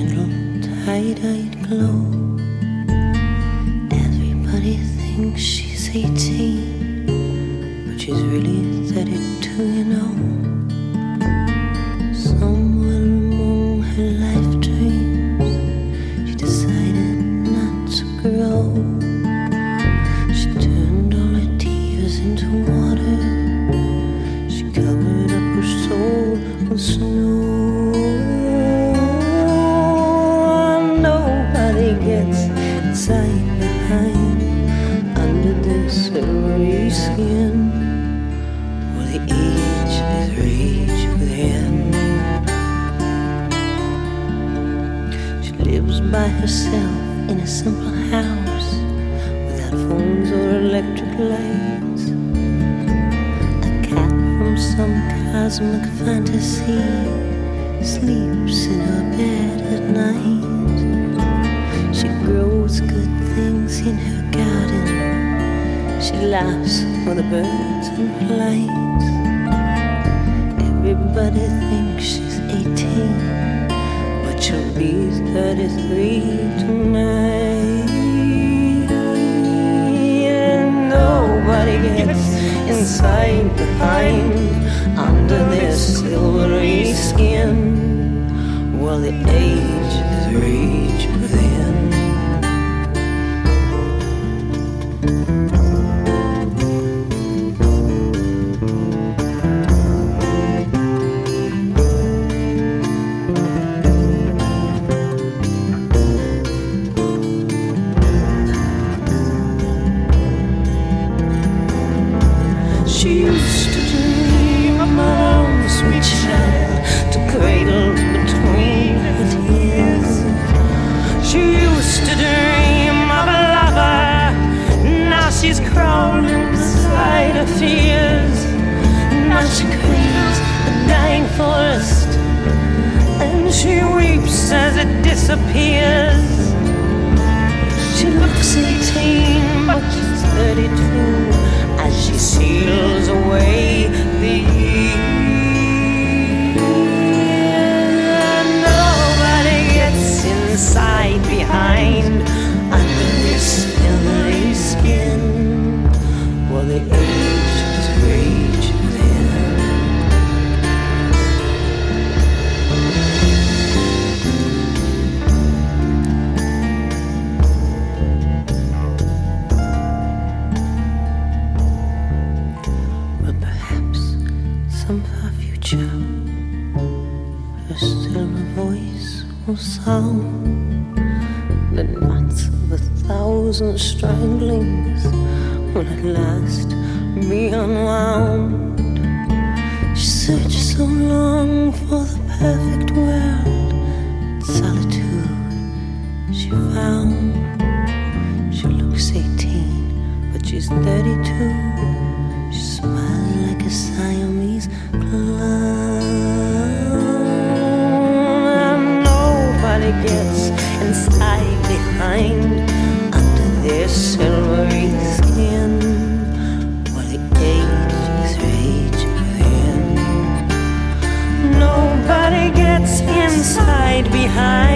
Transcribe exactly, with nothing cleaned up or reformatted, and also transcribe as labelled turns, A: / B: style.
A: gentle tie-dyed glow. Everybody thinks she's eighteen, but she's really thirty-two, you know. Somewhere among her life dreams, she decided not to grow. She turned all her tears into water. She covered up her soul with snow. Nobody gets inside behind under their silvery skin, where the age is rage within. She lives by herself in a simple house without phones or electric lights. A cat from some cosmic fantasy sleeps in her bed at night. She grows good things in her garden. She laughs with the birds in flight. Everybody thinks she's eighteen, but she'll be thirty-three tonight. And nobody gets inside behind under their silvery skin, while the age is rage within. She used to dream of my own sweet child to cradle between her tears. She used to dream of a lover. Now she's crawling inside her fears. Now she craves the dying forest, and she weeps as it disappears. She looks eighteen, but she's thirty-two as she seals away the year. Nobody gets inside behind under this silvery skin, while the age is rage within. But perhaps some far future, her silver voice will sound the knots of a thousand stranglings will at last be unwound. She searched so long for the perfect world, solitude she found. She looks eighteen, but she's thirty-two. She smiles like a Siamese clown. Nobody gets inside behind under their silvery skin, while the age is rage within. Nobody gets inside behind